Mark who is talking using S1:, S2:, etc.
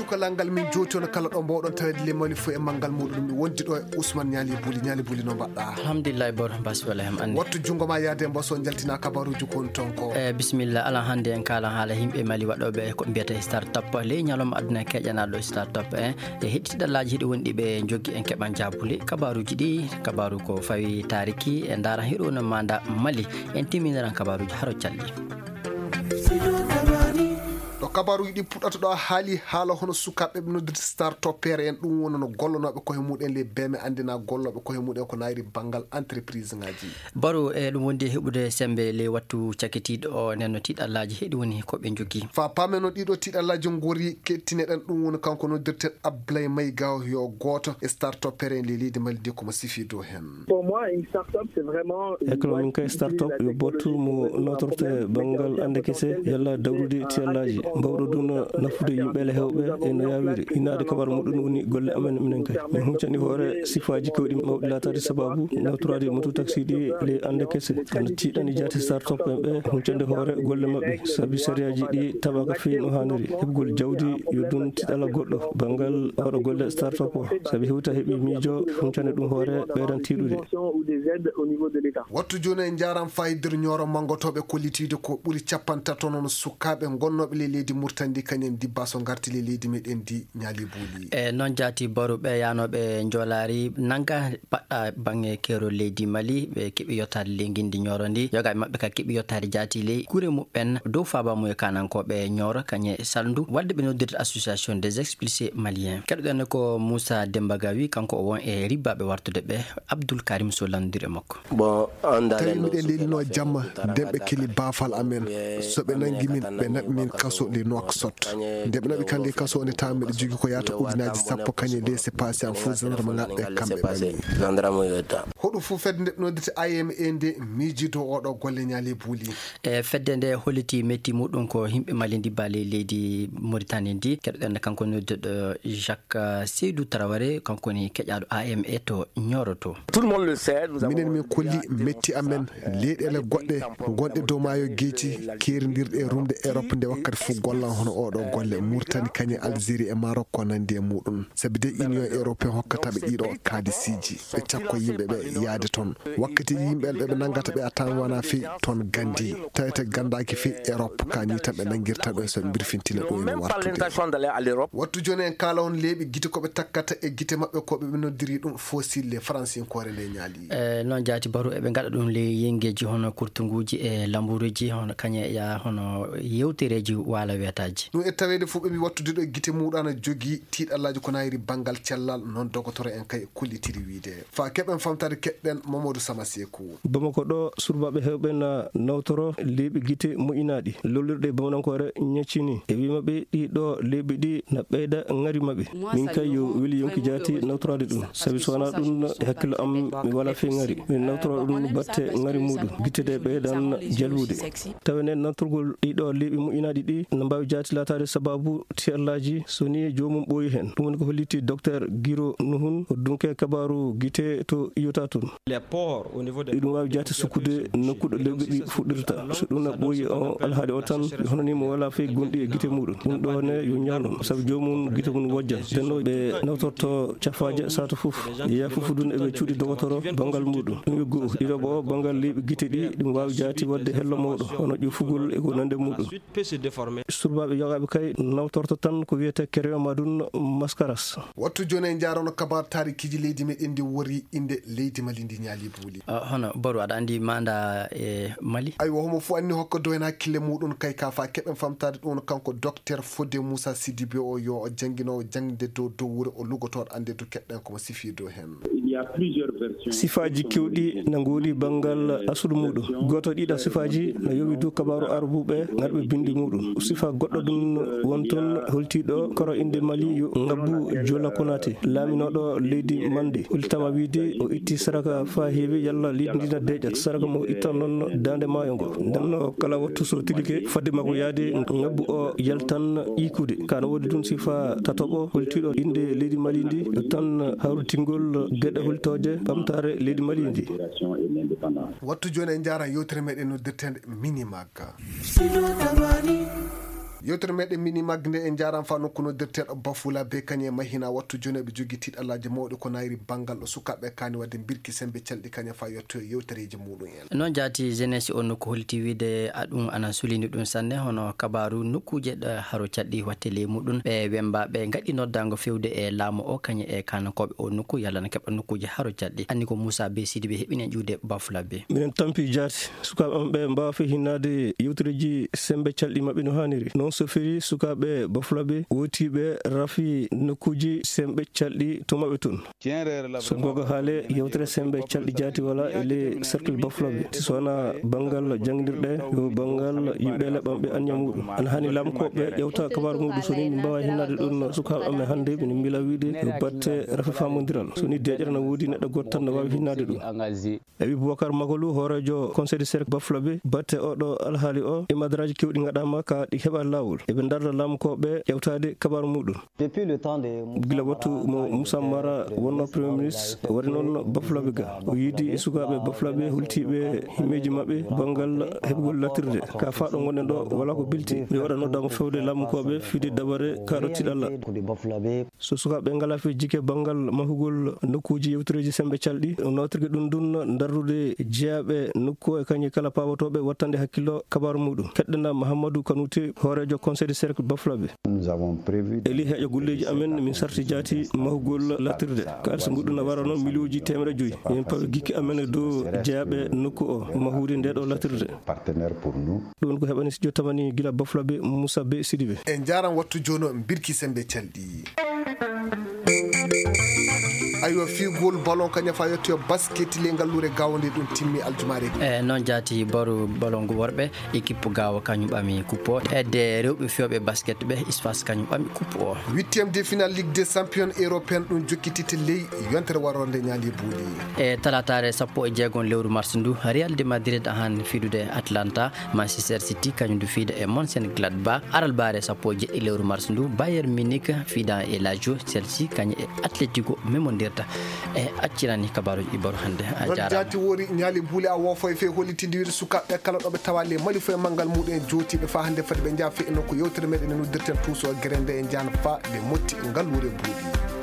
S1: jokalal ngal min joti on kala ɗo mbawɗon tawede le Mali fo e manggal muɗum mi wondi ɗo e Ousmane Niali Buli no mbaɗɗa?
S2: Alhamdulillah bor baswala hem ande
S1: wattu jungo ma yaade mboso jaltina kabaruji kon ton ko
S2: bismillah ala hande en kala haala himɓe Mali waɗoɓe ko mbiyata startup le ñalom aduna keƴanaɗo startup e heɗitiɗallaji hiɗi wonɗi ɓe jogui en keɓan jabule kabaruji ɗi kabaru ko fawi tariki e dara hiɗo no manda Mali en timiniran kabaruji haro calli
S1: ɗo kabaruji ɗi puɗɗata ɗo haali haala hono sukaɓe ɓe noddirta startupere en ɗum woni no gollonoɓe koye muɗen le beme andina golloɓe koye muɗen ko nayri banggal entreprise ngaji
S2: baro e ɗum wondi heɓude sembe le wattu cakkitiɗo o nenno tiɗallaji heɗi woni koɓe jogui
S1: fa pamen no ɗiɗo tiɗallaji gori kettineɗen ɗum woni kanko noddirten Ablaye Maygaw yo goto e startupere en le leydi Mali de komo sifi dow hen
S3: eklo min kay startup yo bottu mo notorte banggal ande kese yalla dawrude tiɗallaji mbawɗo ɗum nafude yimɓele hewɓe e no yawiri inade kabaru muɗum woni golle amen minen kay min huccani hoore sifaji kewɗi mawɗi latade sababu nawtorade moto taxi ɗi le ande kese ande tiiɗani jaati startup en ɓe huccande hoore golle mabɓe saabi sériyaji ɗi taɓaka fewi no hanniri heɓgol jawdi yo ɗum tiɗala goɗɗo banggal oɗo golle startup o saabi hewta heeɓi miijo huccande ɗum hoore ɓeyɗan tiiɗude
S1: wattu joni en jaram fayidir ñoro mangotoɓe kollitide ko ɓuuri 50 noon sukaɓe gonnoɓe le leydi Murtandi kañen dibba so garti le leydi meɗen di Niali Buli
S2: e non jaati boru ɓe yanoɓe jolari nanga baɗɗa bange kero leydi Mali ɓe keeɓi yottade le guindi ñoro ndi yoga mabɓe ka keeɓi yottade jaati le kuure muɓɓen dow fabamuye kanankoɓe ñoro kañe saldu wadde ɓe noddirta association des expulsés maliens keɗoɗen ko Moussa Dembagawi kanko o won e ribbaɓe wartude ɓe Abdoul Karim Sow landiri e makko
S1: tawi miɗen lelino jamma demɓe keli bafal amen soɓe nangi min ɓe naɓi min kaso le Nouakchott nde ɓe naɓi kan le kaso one tawa miɗo jogui ko yata ujunaji 10 kañe laissé passé en faux gendarme ngaɓe kamɓe ɓani hoɗum fo fedde nde noddirte AME nde miijido oɗo golle Niali Buli
S2: e fedde nde holliti metti muɗum ko himɓe Mali dibale leydi Mauritanie ndi keɗoɗen kanko nodduɗo Jacques Seydou Traoré kanko ni keƴaɗo AME to Nioro to
S1: minen min kolli metti amen leyɗele goɗɗe gonɗe dow maayo geeci keridirɗe e rumde Europe nde wakkati fof gollan hono oɗo golle Mauritanie kañe Algérie e Maroc ko nandi e muɗum saabi de Union européen hokkataɓe ɗiɗo kaadisiji ɓe cakko yimɓeɓe yaade toon wakkati yimɓeɓe ɓe nangata ɓe a tawan wona fewi toon gandi tawete gandaki fewi Europe kani tan ɓe nanguirta ɗo soɓe birfintina ɗum ene wartude wattu joni en kala on leeɓi guite koɓe takkata e guite mabɓe koɓe ɓe noddiri ɗum fossile francine kore nde Niali
S2: non jaati baru eɓe gaɗa ɗum le yengeji hono kurtunguji e lamburuji hono kañe ya hono yewtereji wala wiyataji
S1: ɗum e tawede fof ɓe mbi wattude ɗo e guite muɗum ana jogui tiɗallaji ko nayri banggal cellal non dogotoro en kay kollitiri wiide fa keɓen famtade keɗɗen Mamadou Samasekou
S3: Bamako ɗo surbaɓe hewɓe na nawtoro leeɓi guite moƴƴinaɗi lollirɗe bamanankore ñaccini e wimaɓe ɗiɗo leeɓi ɗi na ɓeyda ngari mabɓe min kay yo weli yonki jaati nawtorade ɗum saabi so wona ɗum e hakkille am mi wala fe ngari min nawtoro ɗum batte ngari muɗum guite ɗe ɓeydan jalbude tawene nawtorgol ɗiɗo leeɓi moƴƴinaɗi ɗi no mbawi jaati latade sababu tiyallaji soni jomum ɓooyi hen ɗum woni ko holliti docteur Guiro Nuhun o dunke kabaru guite to iyota toon ɗum wawi jaati sukkude nokkuɗo leeɓi ɗi fuɗɗirta so ɗum na ɓooyi o alhaali o tan hono ni mo wala fe gonɗi e guite muɗum ɗum ɗo ne yo ñawnon saabu jomum guite mum wojja denno ɓe nawtorto cafaje sata foof yeeya fofodun eɓe cuuɗi dogotoro banggal muɗum ɗum yo goho ɗiɗo ɓo banggal leeɓi guite ɗi ɗum wawi jaati wadde hello mawɗo hono ƴufugol e ko nande muɗum surbaɓe yogaɓe kay nawtorto tan ko wiyete kereyo madun mascaras
S1: wattu joni en jarono kabar tarikiji leydi meɗen ndi wori inde leydi Mali ndi Niali Buli
S2: hono boru aɗa andi manda e Mali
S1: aywa homo fo anni hokka dow hen hakkille muɗum kay ka fa keɓen famtade ɗum kanko docteur Fodé Moussa Sidibé o yo o jangguinowo jangde dow wuuro o lugotoɗo ande to keɗɗen komo sifi dow hen sifaji kewɗi na goodi banggal asudu muɗum goto ɗiɗa sifaji no yowi dow kabaru arabuɓe garɓe bindi muɗum sifa goɗɗo ɗum won toon holtiɗo koro inde Mali yo Ngabou Jola Konaté laaminoɗo leydi Mande holtama wiide o itti saraka fa heewi yalla leydi ndina deƴa saraka mo ittan noon dande maayo ngo ndenno kala wattu so tilike fadde makko yaade Ngabou o yaltan ikude kana woodi ɗum sifa tatoɓo holtiɗo inde leydi Mali ndi yo tan hawrutingol gueɗe holtoje ɓamtare leydi Mali ndi wattu joni en jara yewtere meɗen noddirtede Minimag yewtere meɗen mini magnde en jaran fa nokku noddirteɗo Bafula be kanye mahina wattu joni ɓe jogi tiɗalaji mawɗe ko nayri bangal ɗo sukaɓe kani wadde birki sembe calɗi kanya fa yetto yewtereji muɗum en
S2: non jaati jeunesse on nokku holti wiide aɗum ana sulini ɗum sanne hono kabaru nokkuje haro cadɗi wattele muɗum ɓe wembaɓe gaɗi noddago fewde e laamu o kanye e kanankoɓe o nokku yalla na keɓa nokkuje haro cadɗi anni ko Moussa be Sidibé heɓine ƴuude Bafula be
S3: minen tampi jaati sukaɓe amɓe mbawa fe hinnade yewtereji sembe calɗi mabɓe no haniri non so feri sukaɓe Bafula be wotiɓe rafi nokkuji sembe calɗi to mabɓe toon so goga haale yewtere sembe calɗi jaati wala ele cercle Bafula be so wona bangal jangdirɗe yo bangal yimɓe leɓamɓe anya muɗum ana hani lamkoɓe ƴewta kabaru muɗum so ni min mbawa hinnade ɗum sukaɓe amen hannde min mbila wiide yo batte rafi famodiral so ni deƴere no woodi neɗɗo goto tan no wawi hinnade ɗum eɓi Boubacar Magolou hoorejo conseil de cercle Bafula be batte oɗo alhaali o e madaraji kewɗi gaɗama ka ɗi heɓa lawol eɓe darda lamkoɓe ƴewtade kabaru muɗum gila wattu mo Moussa Mara wonno premier ministre waɗi noon Bafula be ga o yiidi sukaɓe Bafula be hultiɓe himmeji mabɓe bangal heɓgol latirde ka fa ɗo gonɗen ɗo wala ko bilti mi waɗa noddamo fewde lamkoɓe fiide dabare kaɗo tiɗalla so sukaɓe ngala fe jike bangal mahugol nokkuji yewtereji sembe calɗi notirgue ɗum dun dardude jeeyaɓe nokku e kañi kala pawotoɓe wattande hakkillo kabaru muɗum keɗɗena Mahamadou Kanouté hoorejo conseil de cercle Bafula be eli heeƴo golleji amen min sarti jaati mahugol latirde kalisa muɗum no wara noon milliuji 100 min pawi gikki amen dow jeeyaɓe nokku o mahude ndeɗo latirde ɗum ko heɓani studio tamani gila Bafula be Moussa be Sidibé
S1: en jaran wattu joni en birki sembe calɗi ayo figol ballon kanya fa yetto basket le ngallure gawande ɗum timmi aljumare
S2: non jaati baru ballon go worɓe équipe gawa kañum ɓami coupe o edde rewɓe fewɓe basket ɓe espace kañum ɓami coupe o 8e
S1: de finale ligue des champions européen ɗum jokkitite ley yontere waronde ñaali buuli
S2: e talatare 16 lewru mars ndu Real de Madrid han fidude Atlanta Manchester City kañum du fiida e Mönchengladbach aral bare 17 lewru mars ndu Bayern Munich fiida e Lazio Chelsea kañum e Atletico memondirta e accirani kabaruji ibaru hande a jarama
S1: jaati wori ñaali buuli a wofo e fe hollitinde wiide sukaɓe kala ɗoɓe tawale mali fo e mangal muɗum e jootiɓe fa hande fadi ɓe jaafe eno ko yewtere meɗen noddirten tuuso grende e jana fa ɓe motti ngal wure buuli